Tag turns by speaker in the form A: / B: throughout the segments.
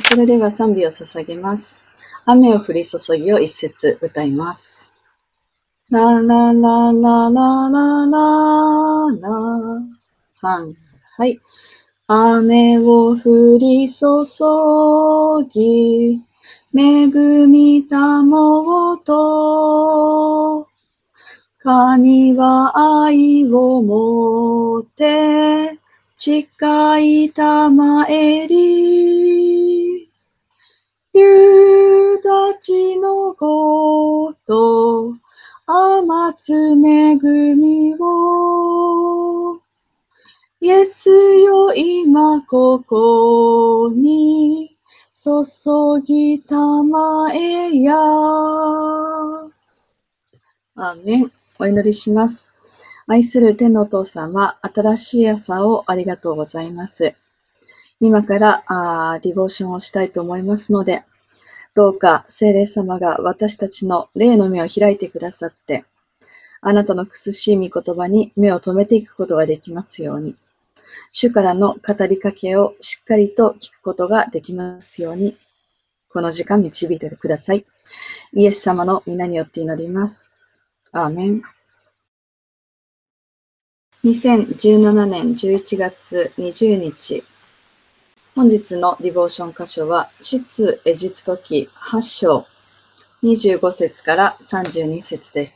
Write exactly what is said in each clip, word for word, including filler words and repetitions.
A: それでは賛美を捧げます。雨を降り注ぎを一節歌います。ララララララララさん、はい。雨を降り注ぎ、恵みたもうと、神は愛をもって、誓いたまえり、夕立のごと、雨つ恵みを、イエスよ今ここに注ぎたまえや。アーメン。お祈りします。愛する天のお父様、新しい朝をありがとうございます。今からあディボーションをしたいと思いますので、どうか聖霊様が私たちの霊の目を開いてくださって、あなたの苦しい御言葉に目を留めていくことができますように、主からの語りかけをしっかりと聞くことができますように、この時間導いてください。イエス様の皆によって祈ります。アーメン。にせんじゅうななねんじゅういちがつにじゅうにち、本日のディボーション箇所は、出エジプト記はち章にじゅうご節からさんじゅうに節です。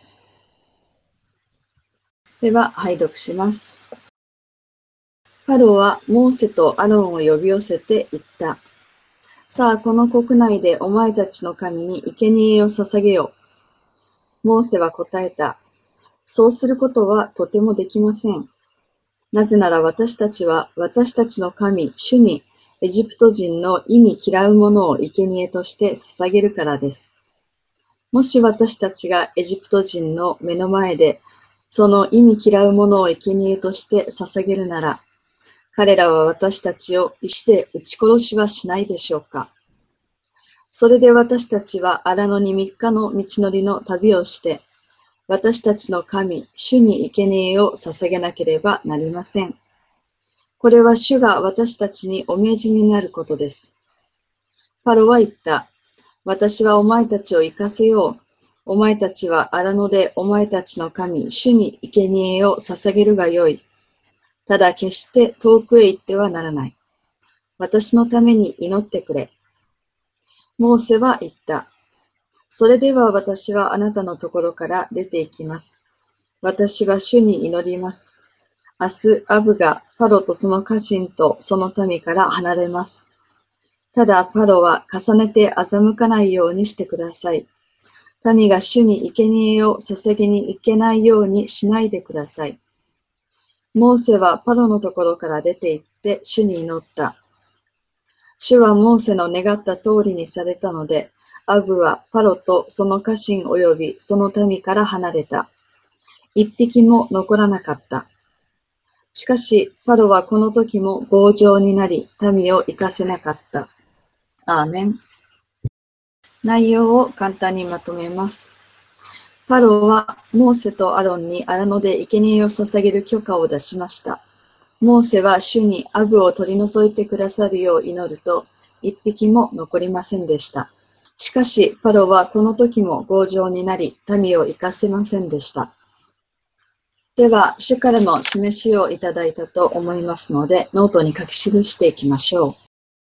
A: では、拝読します。パロはモーセとアロンを呼び寄せて言った。さあ、この国内でお前たちの神に生贄を捧げよう。モーセは答えた。そうすることはとてもできません。なぜなら私たちは私たちの神、主にエジプト人の意味嫌うものを生贄として捧げるからです。もし私たちがエジプト人の目の前でその意味嫌うものを生贄として捧げるなら、彼らは私たちを石で撃ち殺しはしないでしょうか。それで私たちは荒野に三日の道のりの旅をして、私たちの神、主に生贄を捧げなければなりません。これは主が私たちにお命じになることです。パロは言った。私はお前たちを行かせよう。お前たちは荒野でお前たちの神、主に生贄を捧げるがよい。ただ決して遠くへ行ってはならない。私のために祈ってくれ。モーセは言った。それでは私はあなたのところから出て行きます。私は主に祈ります。明日、アブがパロとその家臣とその民から離れます。ただパロは重ねて欺かないようにしてください。民が主に生贄を捧げに行けないようにしないでください。モーセはパロのところから出て行って主に祈った。主はモーセの願った通りにされたので、アブはパロとその家臣及びその民から離れた。一匹も残らなかった。しかし、パロはこの時も強情になり、民を行かせなかった。アーメン。内容を簡単にまとめます。パロはモーセとアロンに荒野で生贄を捧げる許可を出しました。モーセは主にアブを取り除いてくださるよう祈ると、一匹も残りませんでした。しかし、パロはこの時も強情になり、民を行かせませんでした。では、主からの示しをいただいたと思いますので、ノートに書き記していきましょう。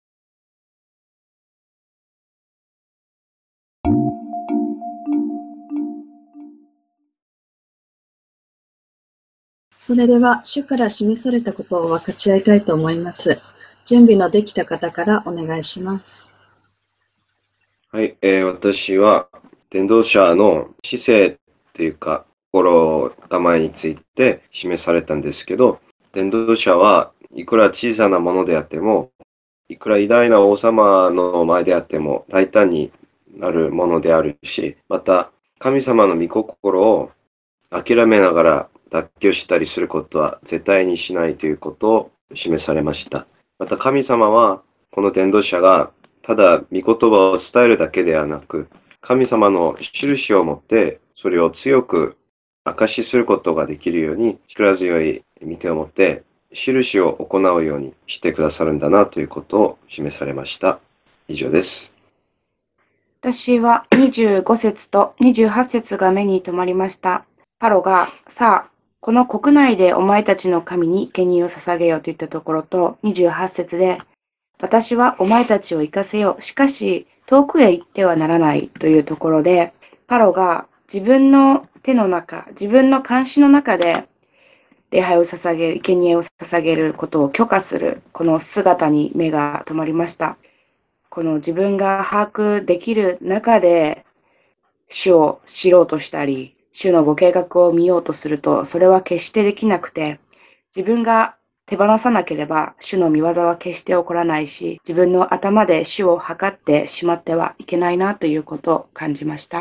A: それでは、主から示されたことを分かち合いたいと思います。準備のできた方からお願いします。
B: はい、えー私は伝道者の姿勢っていうか心構えについて示されたんですけど、伝道者はいくら小さなものであっても、いくら偉大な王様の前であっても大胆になるものであるし、また神様の御心を諦めながら脱臼したりすることは絶対にしないということを示されました。また神様はこの伝道者がただ御言葉を伝えるだけではなく、神様の印を持ってそれを強く証しすることができるように力強い御手を持って印を行うようにしてくださるんだなということを示されました。 以上です。
C: 私はにじゅうご節とにじゅうはち節が目に留まりました。パロが、さあ、この国内でお前たちの神に生贄を捧げようといったところと、にじゅうはち節で、私はお前たちを行かせよう。しかし、遠くへ行ってはならないというところで、パロが自分の手の中、自分の監視の中で礼拝を捧げる、生贄を捧げることを許可する、この姿に目が留まりました。この自分が把握できる中で、主を知ろうとしたり、主のご計画を見ようとすると、それは決してできなくて、自分が手放さなければ、主の御業は決して起こらないし、自分の頭で主を測ってしまってはいけないなということを感じました。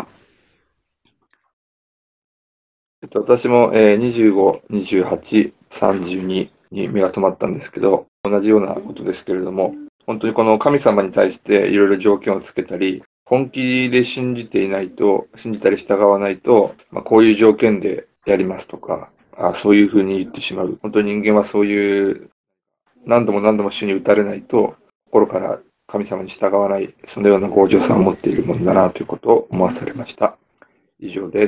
D: えっと、私も、えー、にじゅうご、にじゅうはち、さんじゅうにに目が留まったんですけど、同じようなことですけれども、本当にこの神様に対していろいろ条件をつけたり、本気で信じていないと、信じたり従わないと、まあ、こういう条件でやりますとか、あそういうふうに言ってしまう。本当に人間はそういう何度も何度も主に打たれないと、心から神様に従わない、そのような強情さを持っているものだなということを思わされました。以上です。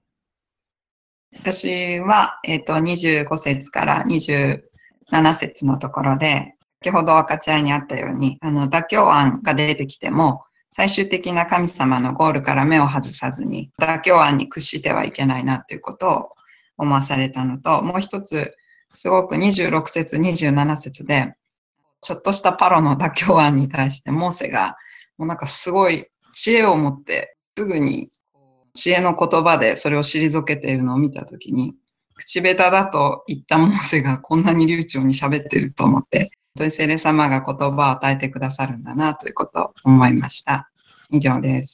E: 私は、えっと、にじゅうご節からにじゅうなな節のところで、先ほど分かち合いにあったように、あの、妥協案が出てきても、最終的な神様のゴールから目を外さずに、妥協案に屈してはいけないなということを思わされたのと、もう一つ、すごくにじゅうろく節、にじゅうなな節で、ちょっとしたパロの妥協案に対して、モーセが、もうなんかすごい知恵を持って、すぐに知恵の言葉でそれを退けているのを見たときに、口下手だと言ったモーセがこんなに流暢に喋ってると思って、本当に聖霊様が言葉を与えてくださるんだなということを思いました。以上です。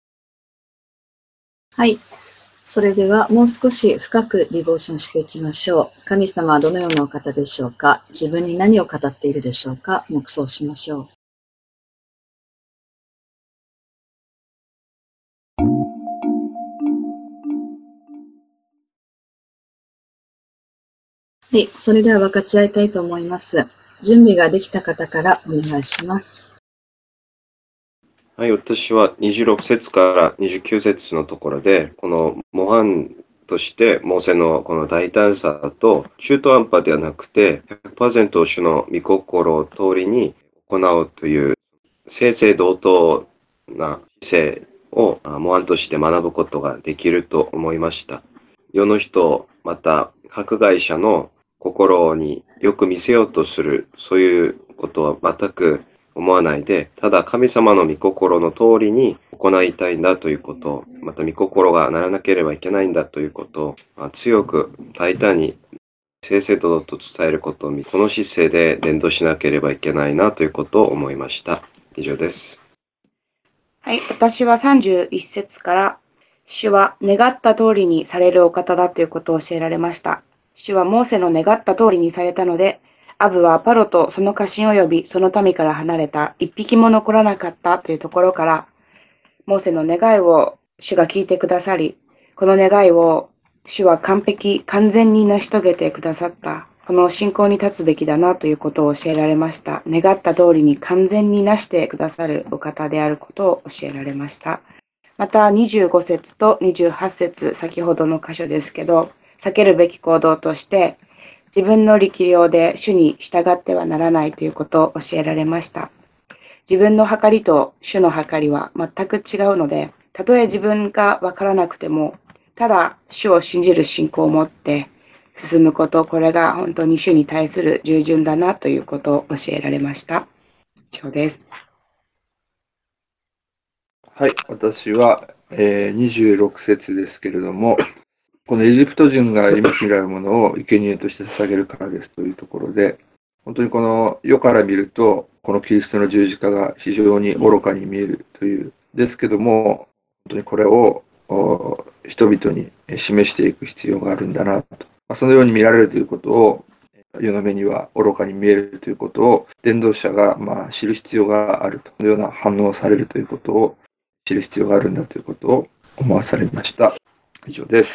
A: はい。それではもう少し深くリボーションしていきましょう。神様はどのようなお方でしょうか？自分に何を語っているでしょうか？黙想しましょう。はい。それでは分かち合いたいと思います。準備ができた方からお願いします。
B: はい、私はにじゅうろく節からにじゅうきゅう節のところで、この模範としてモーセのこの大胆さと中途半端ではなくて ひゃくパーセント 主の御心通りに行うという正々堂々な姿勢を模範として学ぶことができると思いました。世の人、また迫害者の心によく見せようとする、そういうことは全く思わないで、ただ神様の御心の通りに行いたいんだということ、また御心がならなければいけないんだということを、まあ、強く大胆に正々堂々と伝えることを見、この姿勢で伝道しなければいけないなということを思いました。以上です。
C: はい、私はさんじゅういち節から、主は願った通りにされるお方だということを教えられました。主はモーセの願った通りにされたので、アブはパロとその家臣及びその民から離れた一匹も残らなかったというところから、モーセの願いを主が聞いてくださり、この願いを主は完璧、完全に成し遂げてくださった。この信仰に立つべきだなということを教えられました。願った通りに完全になしてくださるお方であることを教えられました。またにじゅうご節とにじゅうはち節、先ほどの箇所ですけど、避けるべき行動として、自分の力量で主に従ってはならないということを教えられました。自分の計りと主の計りは全く違うので、たとえ自分がわからなくても、ただ主を信じる信仰を持って進むこと、これが本当に主に対する従順だなということを教えられました。以上です。
D: はい、私は、えー、にじゅうろく節ですけれども、このエジプト人が忌み嫌うものを生贄として捧げるからですというところで、本当にこの世から見ると、このキリストの十字架が非常に愚かに見えるという、ですけども、本当にこれを人々に示していく必要があるんだなと。そのように見られるということを、世の目には愚かに見えるということを、伝道者がまあ知る必要があるというような反応をされるということを知る必要があるんだということを思わされました。以上です。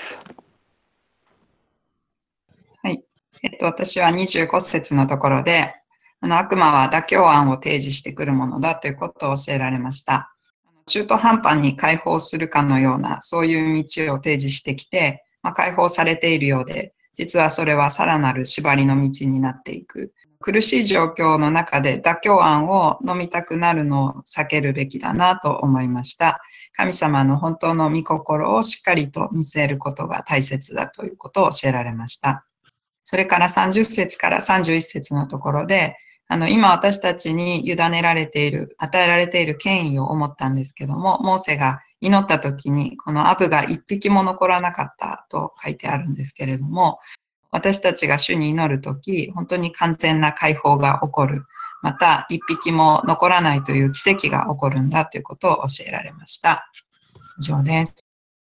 E: はい。えっと、私はにじゅうご節のところで、 あの悪魔は妥協案を提示してくるものだということを教えられました。中途半端に解放するかのような、そういう道を提示してきて、まあ、解放されているようで、実はそれはさらなる縛りの道になっていく。苦しい状況の中で妥協案を飲みたくなるのを避けるべきだなと思いました。神様の本当の御心をしっかりと見据えることが大切だということを教えられました。それからさんじゅっ節からさんじゅういち節のところで、あの、今私たちに委ねられている、与えられている権威を思ったんですけども、モーセが祈った時に、このアブが一匹も残らなかったと書いてあるんですけれども、私たちが主に祈るとき、本当に完全な解放が起こる。また、一匹も残らないという奇跡が起こるんだということを教えられました。以上です。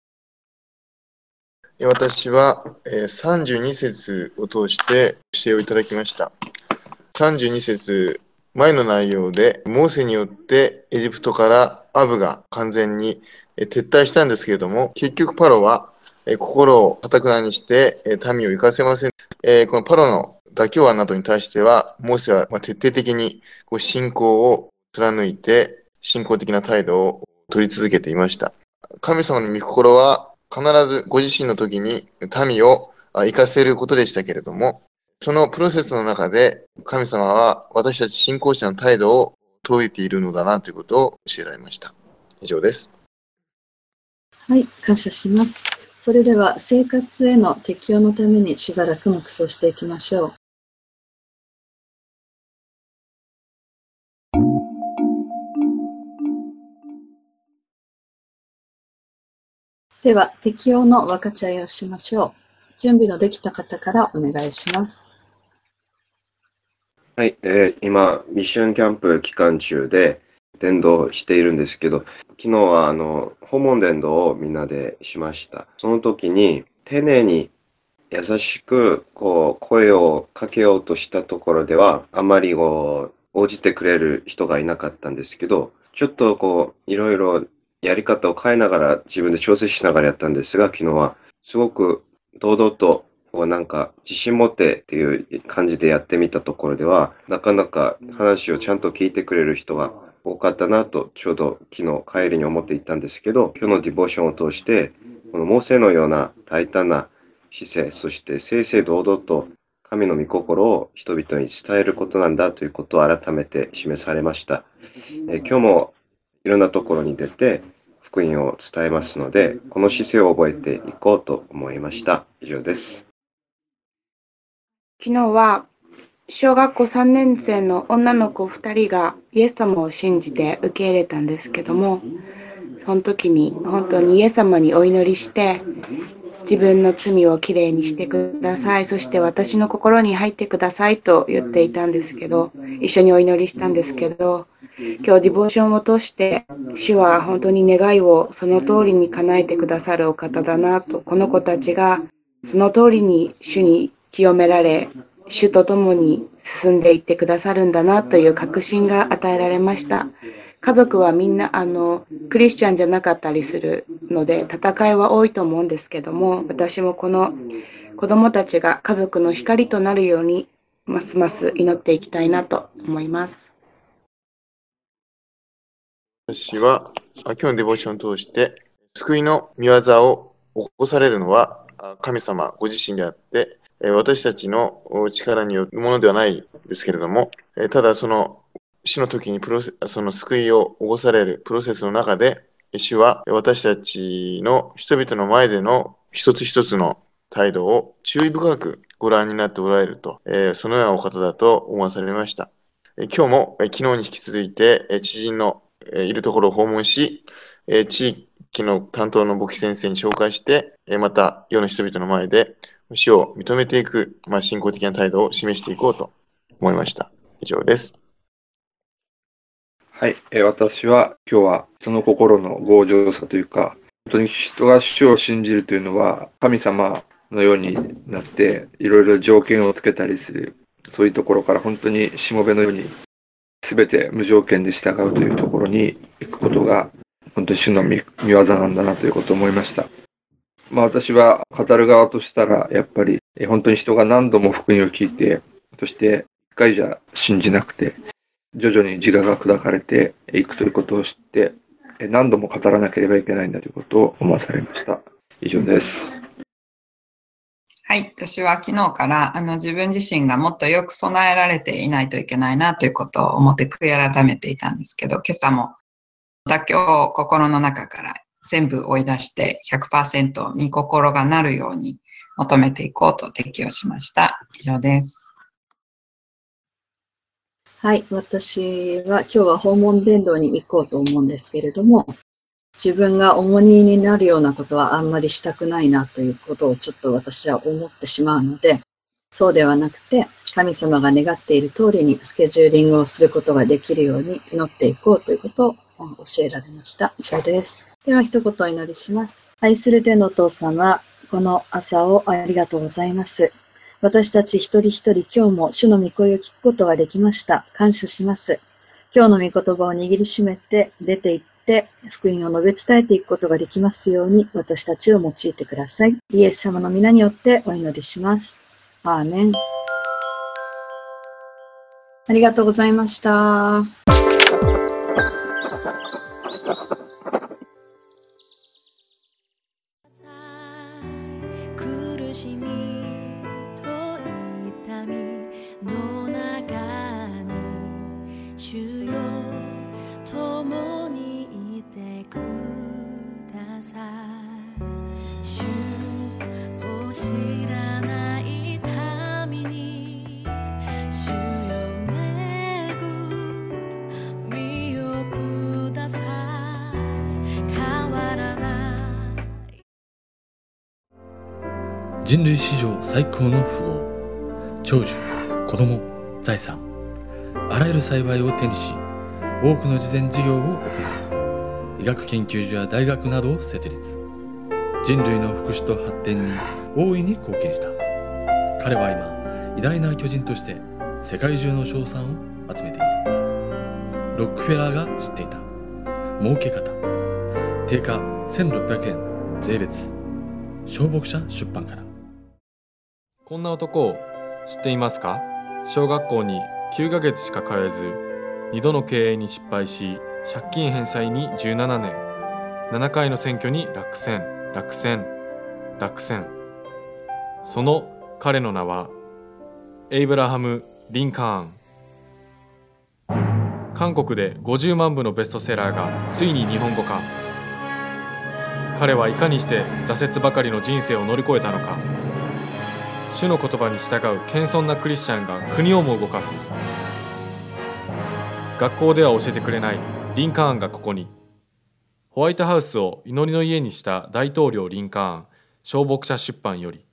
F: 私はさんじゅうに節を通して教えをいただきました。さんじゅうに節、前の内容で、モーセによってエジプトからアブが完全に撤退したんですけれども、結局パロは心を堅くなにして民を行かせません。このパロの妥協案などに対しては、モーセは徹底的に信仰を貫いて、信仰的な態度を取り続けていました。神様の御心は必ずご自身の時に民を生かせることでしたけれども、そのプロセスの中で神様は私たち信仰者の態度を問いているのだなということを教えられました。以上です。
A: はい、感謝します。それでは生活への適応のためにしばらく黙想していきましょう。では、適応の分かち合いをしましょう。準備のできた方からお願いします。
B: はい、えー、今、ミッションキャンプ期間中で伝道しているんですけど、昨日はあの訪問伝道をみんなでしました。その時に丁寧に優しくこう声をかけようとしたところでは、あまりこう応じてくれる人がいなかったんですけど、ちょっとこういろいろやり方を変えながら自分で調整しながらやったんですが、昨日はすごく堂々とこうなんか自信持ってっていう感じでやってみたところでは、なかなか話をちゃんと聞いてくれる人が多かったなとちょうど昨日帰りに思っていたんですけど、今日のディボーションを通してこのモーセのような大胆な姿勢、そして正々堂々と神の御心を人々に伝えることなんだということを改めて示されました。え今日もいろんなところに出て福音を伝えますので、この姿勢を覚えていこうと思いました。以上です。
C: 昨日は小学校さんねん生の女の子ふたりがイエス様を信じて受け入れたんですけども、その時に本当にイエス様にお祈りして、自分の罪をきれいにしてください、そして私の心に入ってくださいと言っていたんですけど、一緒にお祈りしたんですけど、今日ディボーションを通して主は本当に願いをその通りに叶えてくださるお方だなと、この子たちがその通りに主に清められ、主と共に進んでいってくださるんだなという確信が与えられました。家族はみんなあのクリスチャンじゃなかったりするので戦いは多いと思うんですけども、私もこの子どもたちが家族の光となるようにますます祈っていきたいなと思います。
F: 私は今日のデボーションを通して救いの御業を起こされるのは神様ご自身であって、私たちの力によるものではないですけれども、ただその主の時にプロセその救いを起こされるプロセスの中で、主は私たちの人々の前での一つ一つの態度を注意深くご覧になっておられると、そのようなお方だと思わされました。今日も昨日に引き続いて知人のいるところを訪問し、地域の担当の牧師先生に紹介して、また世の人々の前で主を認めていく、まあ、信仰的な態度を示していこうと思いました。以上です。
D: はい、えー、私は今日はその心の強情さというか、本当に人が主を信じるというのは神様のようになっていろいろ条件をつけたりする、そういうところから本当にしもべのように全て無条件で従うというところに行くことが本当に主の御業なんだなということを思いました。まあ私は語る側としたらやっぱり本当に人が何度も福音を聞いて、そして回じゃ信じなくて、徐々に自我が砕かれていくということを知って、何度も語らなければいけないんだということを思わされました。以上です。
E: はい。私は昨日から、あの、自分自身がもっとよく備えられていないといけないなということを思って悔い改めていたんですけど、今朝も妥協を心の中から全部追い出して ひゃくパーセント 御心がなるように求めていこうと適用しました。以上です。
A: はい。私は今日は訪問伝道に行こうと思うんですけれども、自分が重荷になるようなことはあんまりしたくないなということをちょっと私は思ってしまうので、そうではなくて、神様が願っている通りにスケジューリングをすることができるように祈っていこうということを教えられました。以上です。では一言お祈りします。愛する天のお父様、この朝をありがとうございます。私たち一人一人今日も主の御声を聞くことができました。感謝します。今日の御言葉を握りしめて出て行って、で福音を述べ伝えていくことができますように私たちを用いてください。イエス様の皆によってお祈りします。アーメン。ありがとうございました。
G: 苦しみと痛みの中に主よ共にいてください。主を知らない民に主よ恵みをください。変わらない
H: 人類史上最高の富豪、長寿、子供、財産、あらゆる幸いを手にし、多くの慈善事業を行い、医学研究所や大学などを設立。人類の福祉と発展に大いに貢献した。彼は今、偉大な巨人として世界中の称賛を集めている。ロックフェラーが知っていた儲け方。定価せんろっぴゃくえん税別。小牧者出版から。
I: こんな男を知っていますか？小学校にきゅうかげつしか通えず、にどの経営に失敗し、借金返済にじゅうななねん、ななかいの選挙に落選、落選、落選。その彼の名は、エイブラハム・リンカーン。韓国でごじゅうまんぶのベストセラーがついに日本語化。彼はいかにして挫折ばかりの人生を乗り越えたのか。主の言葉に従う謙遜なクリスチャンが国をも動かす。学校では教えてくれないリンカーンがここに。ホワイトハウスを祈りの家にした大統領リンカーン、小牧者出版より。